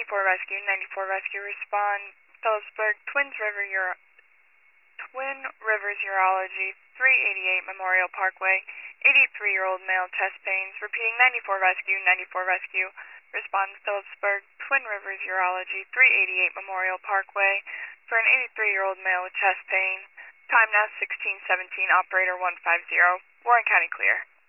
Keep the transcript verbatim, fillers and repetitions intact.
ninety-four Rescue, ninety-four Rescue, respond. Phillipsburg, Twins River, Uro Twin Rivers Urology, three eighty-eight Memorial Parkway, eighty-three-year-old male, chest pains. Repeating, ninety-four Rescue, ninety-four Rescue, respond. Phillipsburg, Twin Rivers Urology, three eighty-eight Memorial Parkway, for an eighty-three-year-old male with chest pain. Time now sixteen seventeen, operator one five zero. Warren County clear.